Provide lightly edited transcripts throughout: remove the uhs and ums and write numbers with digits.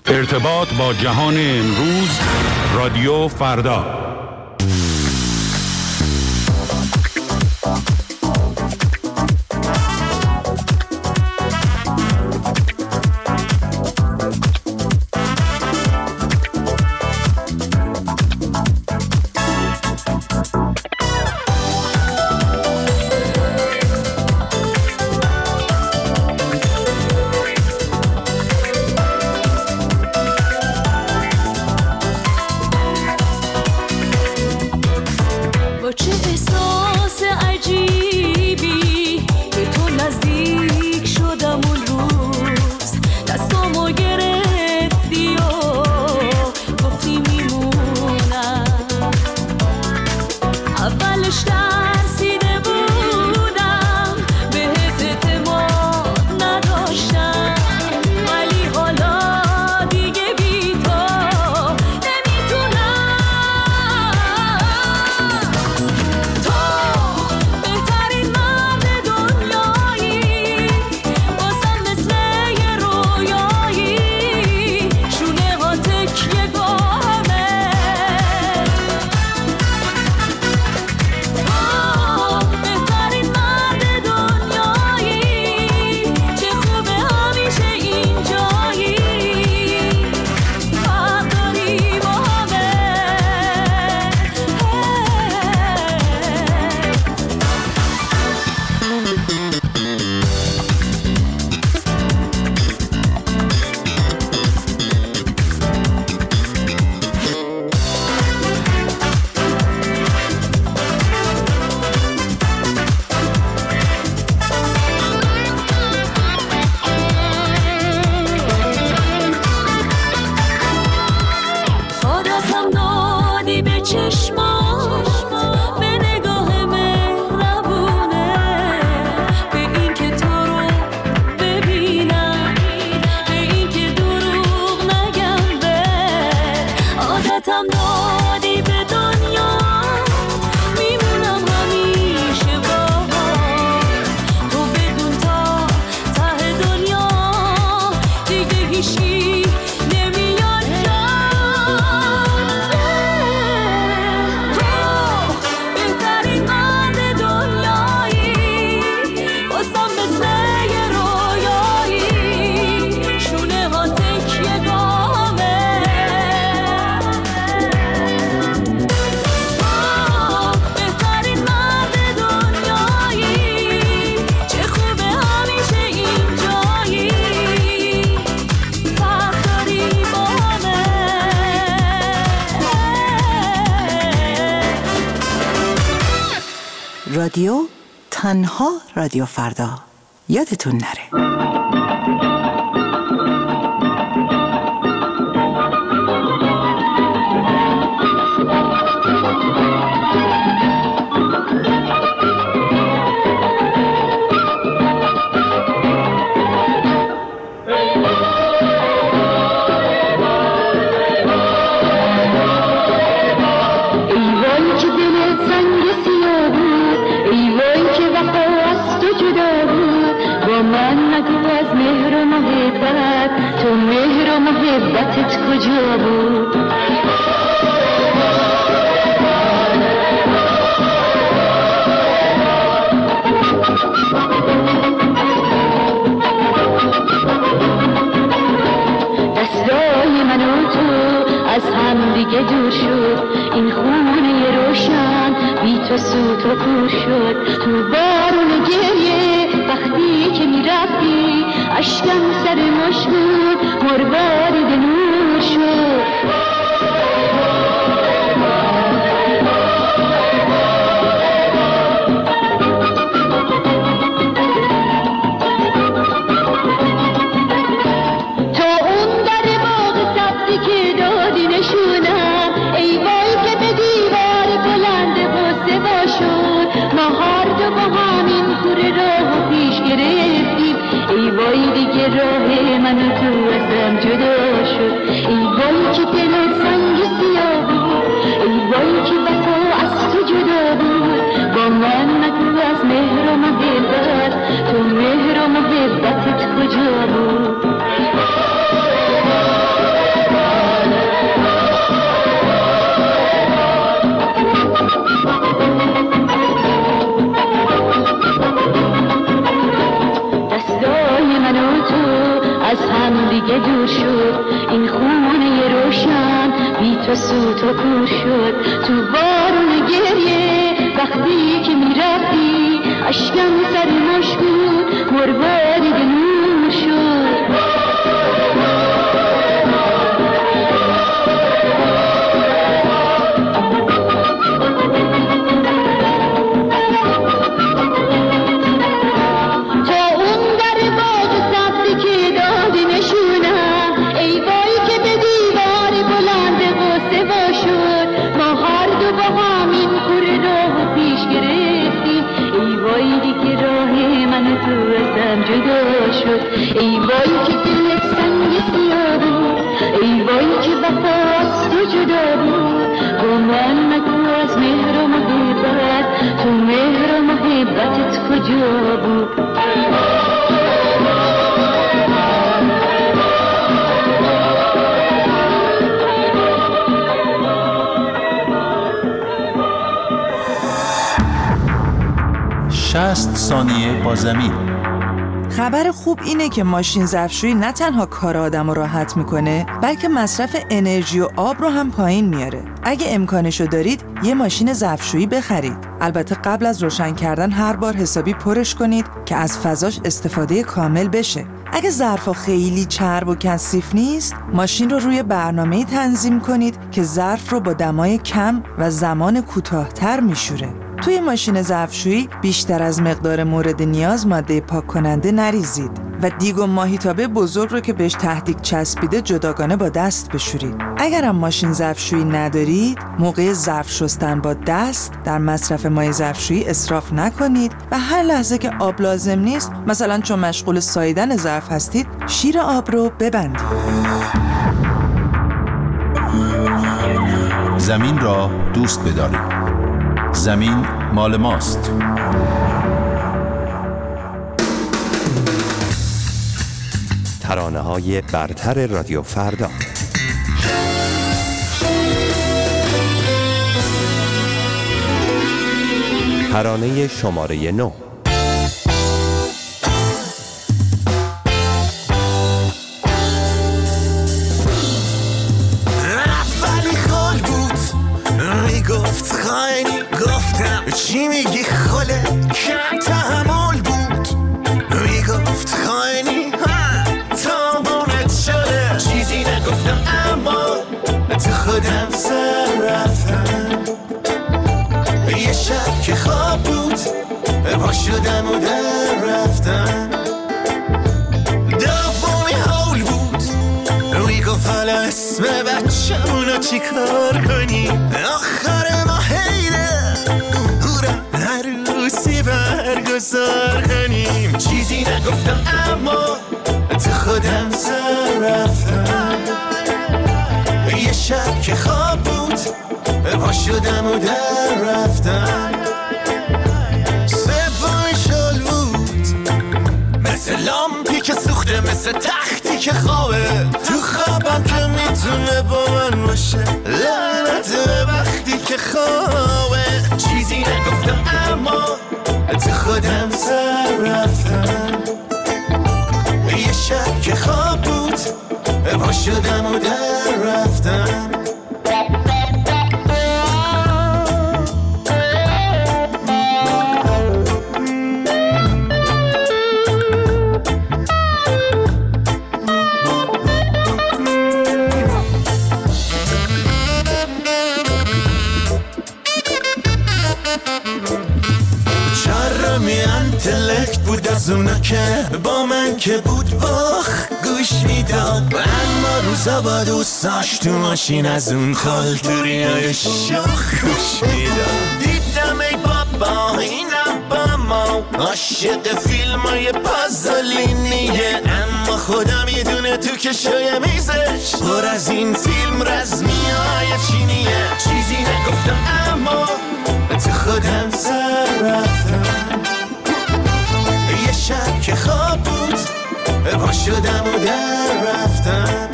ارتباط با جهان امروز، رادیو فردا. رادیو تنها رادیو فردا، یادتون نره. محبتت کجا بود؟ دستای من و تو از هم دیگه دور شد، این خونه روشن بی تو سوت و کور شد. تو بارون گریه وقتی که می رفتی، اشکم سر مش بود، مروارید نور شد. راه من و تو ازم جدا شد، ای وای که دل سنگ سیاه بود، ای وای که وفا از تو جدا بود. با من نگو از مهر و محبت، تو مهر و محبتت کجا بود؟ از هم دیگه دور شد. این خونه روشن بی تو سوت و کور شد. تو بارون گریه وقتی که میرفتی اشکم سر ماش بود مربادی به نور شد. جدا شد ای وای که دلت سنگ سیاه بود، ای وای که وفا از تو جدا بود. با من نگو از مهر و محبت، تو مهر و محبتت کجا بود؟ شصت ثانیه با زمین. خبر خوب اینه که ماشین ظرفشویی نه تنها کار آدم رو راحت میکنه، بلکه مصرف انرژی و آب رو هم پایین میاره. اگه امکانشو دارید یه ماشین ظرفشویی بخرید. البته قبل از روشن کردن هر بار حسابی پرش کنید که از فضاش استفاده کامل بشه. اگه ظرفا خیلی چرب و کثیف نیست، ماشین رو روی برنامه‌ای تنظیم کنید که ظرف رو با دمای کم و زمان کوتاه‌تر میشوره. توی ماشین ظرفشویی بیشتر از مقدار مورد نیاز ماده پاک کننده نریزید و دیگ و ماهیتابه بزرگ رو که بهش تهدیگ چسبیده جداگانه با دست بشورید. اگرم ماشین ظرفشویی ندارید، موقع ظرف شستن با دست در مصرف مایع ظرفشویی اسراف نکنید و هر لحظه که آب لازم نیست، مثلا چون مشغول ساییدن ظرف هستید، شیر آب رو ببندید. زمین را دوست بدارید. زمین مال ماست. ترانه‌های برتر رادیو فردا. ترانه شماره 9. گفت خیلی گفتم چی میگی خاله کم تحمل بود. میگفت خیلی تابونت شده چیزی نگفتم اما تو خودم سر رفتم. یه شب که خواب بود پا شدم و در رفتم. دومی حول بود میگفت حالا اسم بچه‌مونو چی کار کنی. آخر ما حیله هورا عروسی برگزار کنیم. چیزی نگفتم اما تو خودم سر رفتم. یه شب که خواب بود پا شدم و در رفتم. سومی شل بود مثل لامپی که سوخته، مثل تختی که خوابه تو خوابم که میتونه با من باشه. لعنت به وقتی که خوابه. چیزی نگفتم اما تو خودم سر رفتم. یه شب که خواب بود پا شدم و در رفتم. انتلکت بود از اونا که با من که بود باخ گوش میداد. اما روزا با دوستاش تو ماشین از اون خالتوریای شاخ گوش میداد. دیدم ای بابا اینم با ما عاشق فیلمای پازولینیه، اما خدا میدونه تو کشوی میزش پر از این فیلم رزمیای چینیه. چیزی نگفتم اما تو خودم سر رفتم. یه شب که خواب بود پا شدم و در رفتم.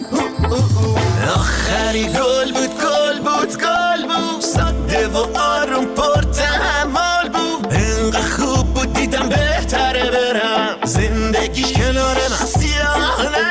آخری گل بود گل بود گل بود، ساده و آروم پر تحمل بود. اینقدر خوب بود دیدم بهتره برم، زندگیش کنار من سیاه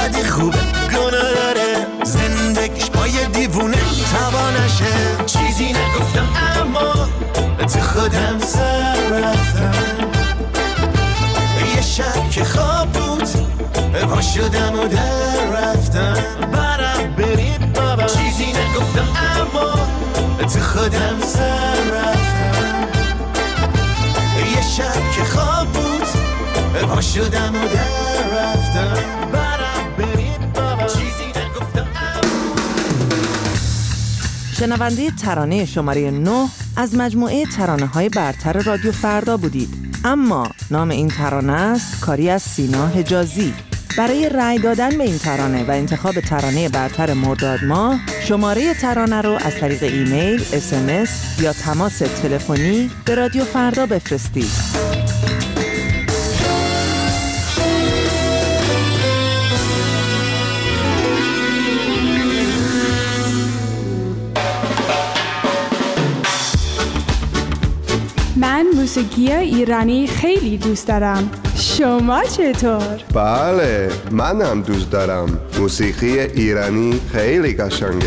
چقدر خوبه گناه داره زندگیش با یه دیوونه توانشه چیزی نگفتم اما تو خودم سر رفتم یه شب که خواب بود پا شدم و در رفتم برم برید بابا چیزی نگفتم اما تو خودم سر رفتم یه شب که خواب بود پا شدم و در رفتم برم برید بابا چیزی نگفتم شنونده ترانه شماره 9 از مجموعه ترانه‌های برتر رادیو فردا بودید. اما نام این ترانه است کاری از سینا حجازی. برای رأی دادن به این ترانه و انتخاب ترانه برتر مرداد ماه شماره ترانه رو از طریق ایمیل، SMS یا تماس تلفنی به رادیو فردا بفرستید. من موسیقی ایرانی خیلی دوست دارم. شما چطور؟ بله، منم دوست دارم. موسیقی ایرانی خیلی قشنگه.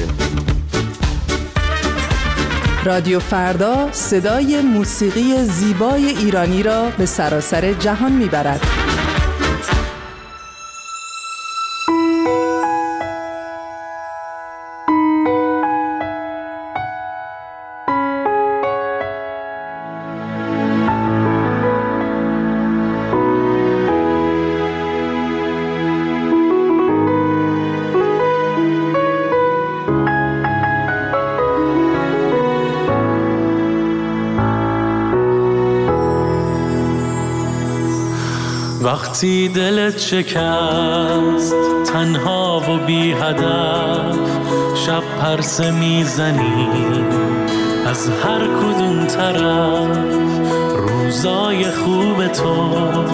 رادیو فردا صدای موسیقی زیبای ایرانی را به سراسر جهان میبرد. وقتی دلت شکست تنها و بی هدف شب پرسه میزنی از هر کدوم طرف روزای خوب تو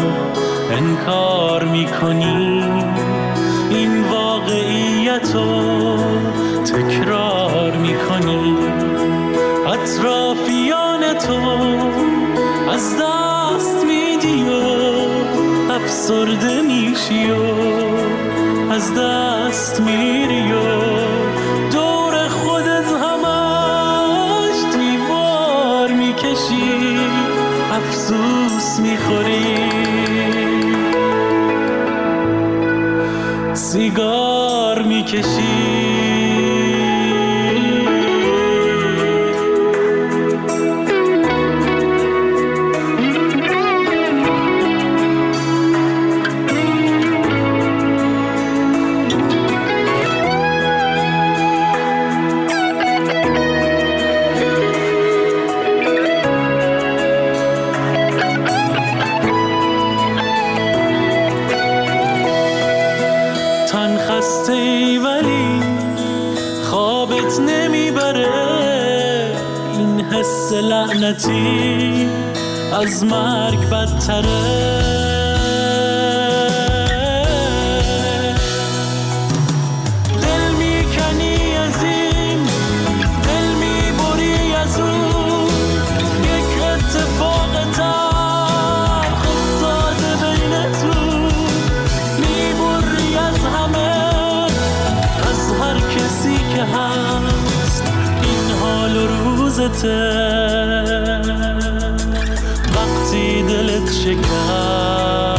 انکار میکنی این واقعیتو تکرار میکنی اطرافیان تو از دست میدی و افسرده میشی و از دست میری و دور خودت همش دیوار میکشی افسوس میخوری سیگار میکشی لعنتی از مرگ بدتره دل میکنی از این دل میبری از اون یک اتفاق تلخ افتاده بینتون میبری از همه از هر کسی که هست این حال و روزته وقتی دلت شکست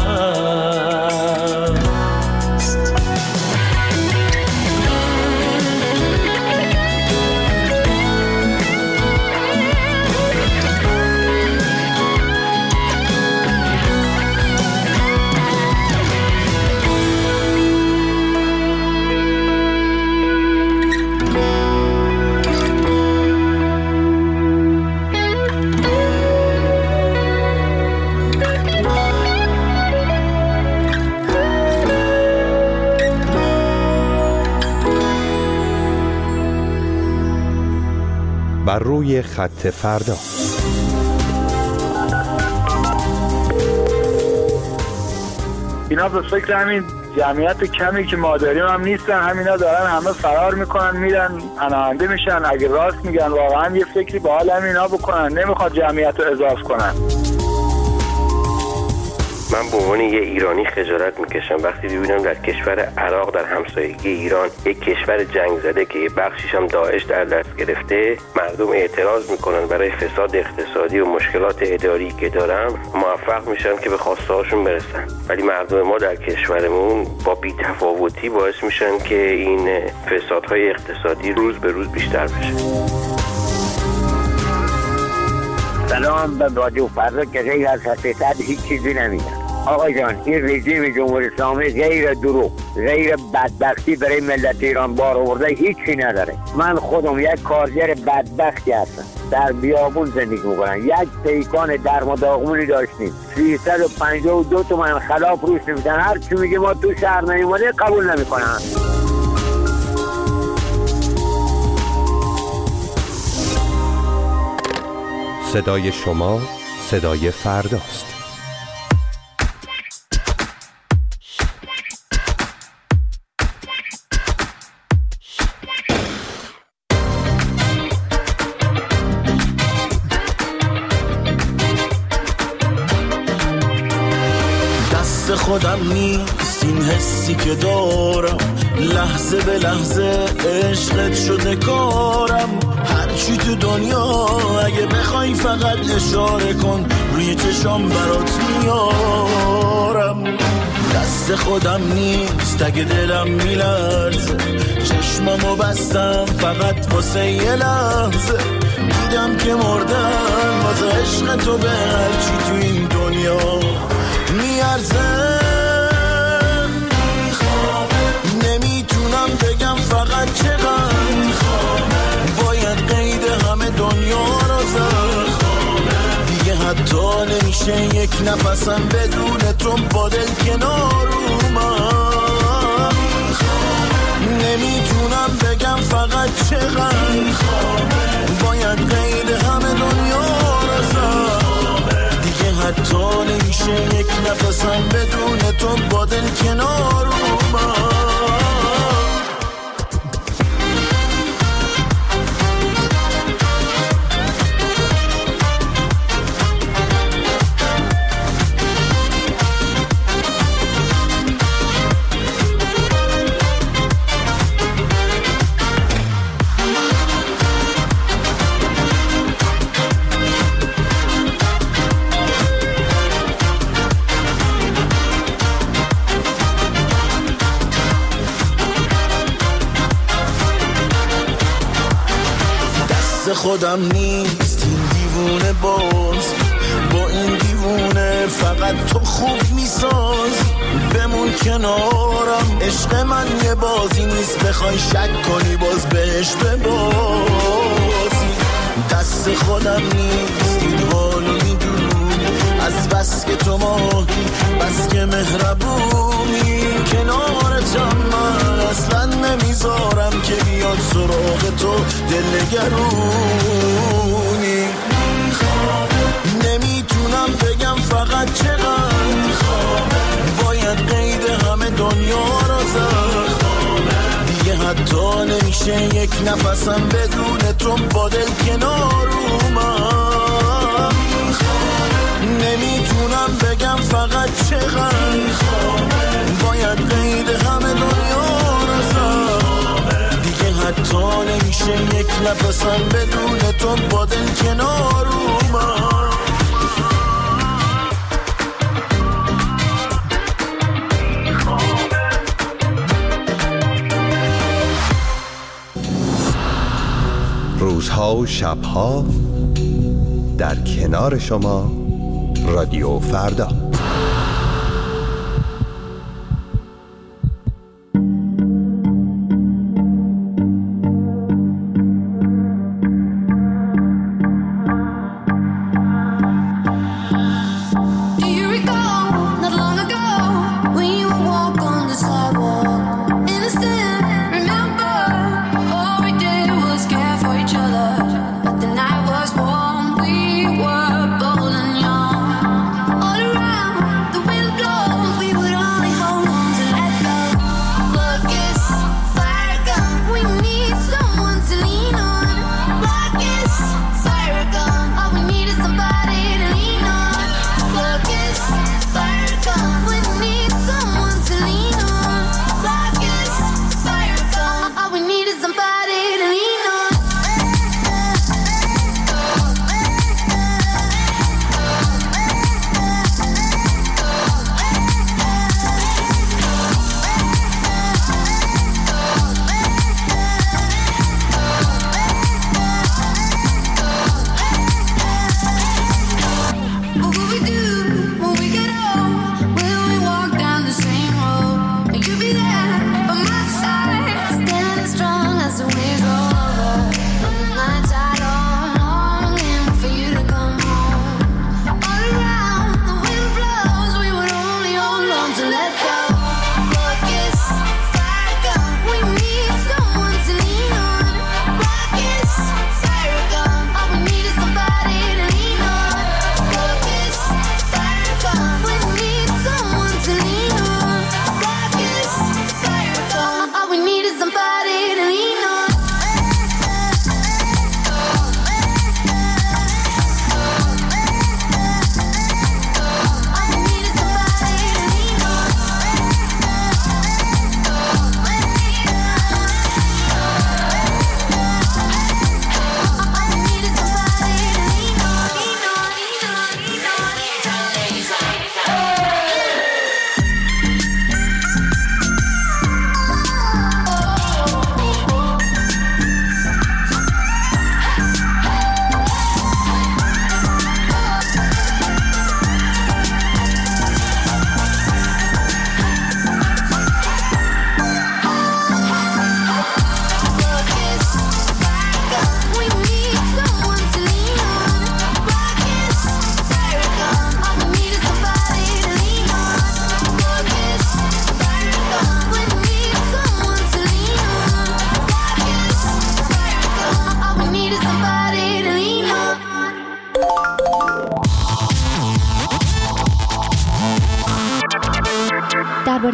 بر روی خط فردا. اینا به فکر همین جمعیت کمی که ما داریم هم نیستن، همینا دارن همه فرار میکنن میرن پناهنده میشن. اگه راست میگن واقعا یه فکری به حال همینا بکنن، نمیخواد جمعیت رو اضافه کنن. من به عنوان یه ایرانی خجالت میکشم وقتی ببینم در کشور عراق در همسایگی ایران، یک کشور جنگ زده که یه بخشیش هم داعش در دست گرفته، مردم اعتراض میکنن برای فساد اقتصادی و مشکلات اداری که دارن، موفق میشن که به خواستهاشون برسن. ولی مردم ما در کشورمون با بی‌تفاوتی باعث میشن که این فسادهای اقتصادی روز به روز بیشتر بشه. سلام به رادیو فردا که غیر از حقیقت هیچ چیزی نمیگن. آقا جان، این رژیم جمهوری اسلامی غیر دروغ، غیر بدبختی برای ملت ایران بار آورده هیچی نداره. من خودم یک کارگر بدبختی هستم، در بیابون زندگی میکنم. یک پیکان درمداغمونی داشتیم 352 تومن خلاف روش نمیدن. هر چی میگه ما تو شهر نیومده قبول نمیکنن. صدای شما صدای فرداست. دست خودم نیست این حسی که دارم، لحظه به لحظه عشقت شده کارم. هرچی تو دنیا اگه بخوای فقط اشاره کن، روی چشام برات میارم. دست خودم نیست اگه دلم میلرزه، چشمامو بستم فقط واسه یه لحظه. دیدم که مردم واسه عشق تو به هرچی تو این دنیا میارزه. نمیتونم بگم فقط چقدر باید قید همه دنیا رو زد. دیگه حتی نمیشه یک نفسم بدون تو با دل کنار اومد. نمیتونم بگم فقط چقدر باید قید همه دنیا رو زد. دیگه حتی نمیشه یک نفسم بدون تو با دل کنار اومد. خودم نیست این دیوونه باز، با این دیوونه فقط تو خوب میساز. بمون کنارم، عشق من یه بازی نیست بخوای شک کنی باز بهش ببازی. دست خودم نیست این حالو میدونی، از بس که تو ماهی بس که مهربونی. کنارتم من اصلا نمیذارم که بیاد سراغ تو دلنگرونی. نمیتونم بگم فقط چقدر باید قید همه دنیا رو زد. دیگه حتی نمیشه یک نفسم بدون تو با دل کنار اومد. نمیتونم بگم فقط چقدر باید قید همه دنیا رو زد. دیگه حتی نمیشه یک نفسم بدون تو با دل کنار اومد. روزها و شبها در کنار شما رادیو فردا. All around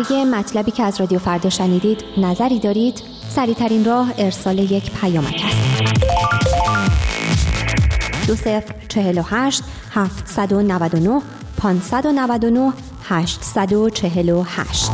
درباره مطلبی که از رادیو فردا شنیدید نظری دارید؟ سریع‌ترین راه ارسال یک پیامک است. 2048 799 599 848.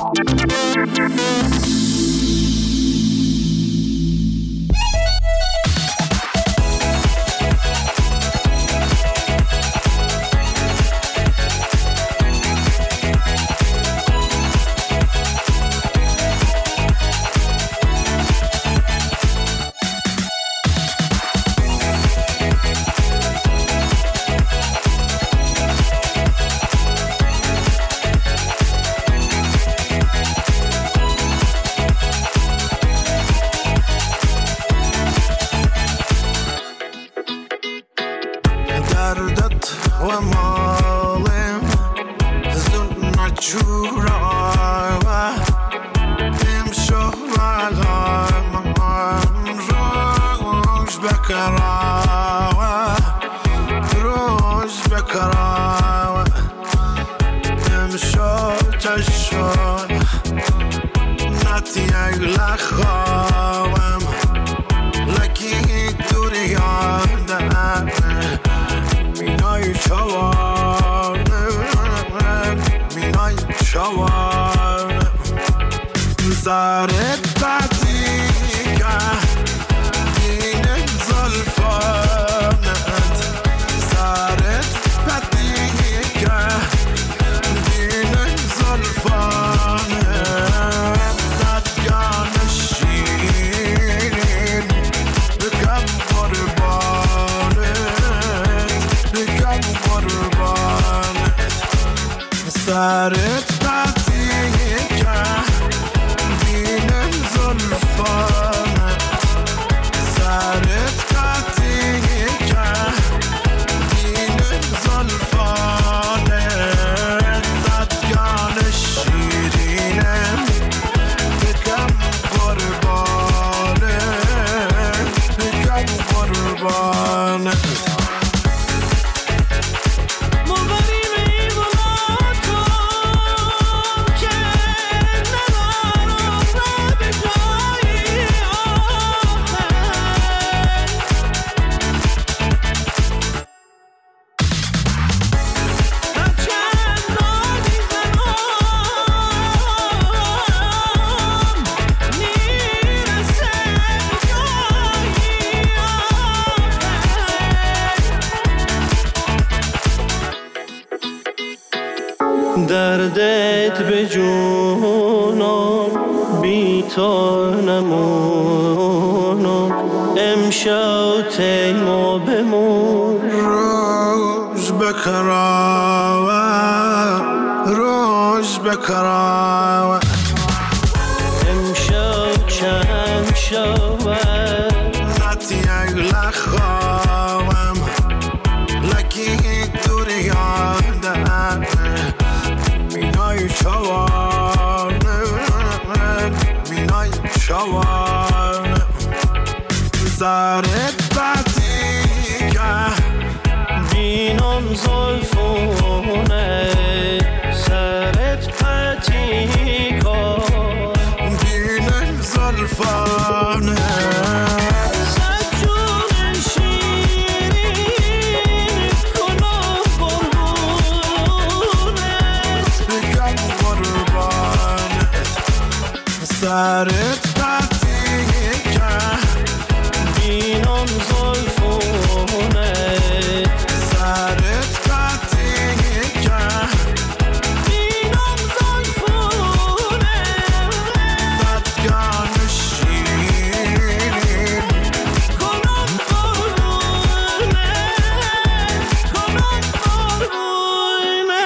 دردت به جونم بی تو نمونم امشب تیما بمون روز بکراوه روز بکراوه امشب چند شوه نتی اگل خواهم لکی دوری یادم مینای چوانه مینای چوانه زارت بدی که بینم زلفونه سرت پتی کن بینم زلفانه سرت بدی که بینم زلفونه سرت بدی که بینم زلفونه ددگان شیرین کنم قربونه کنم قربونه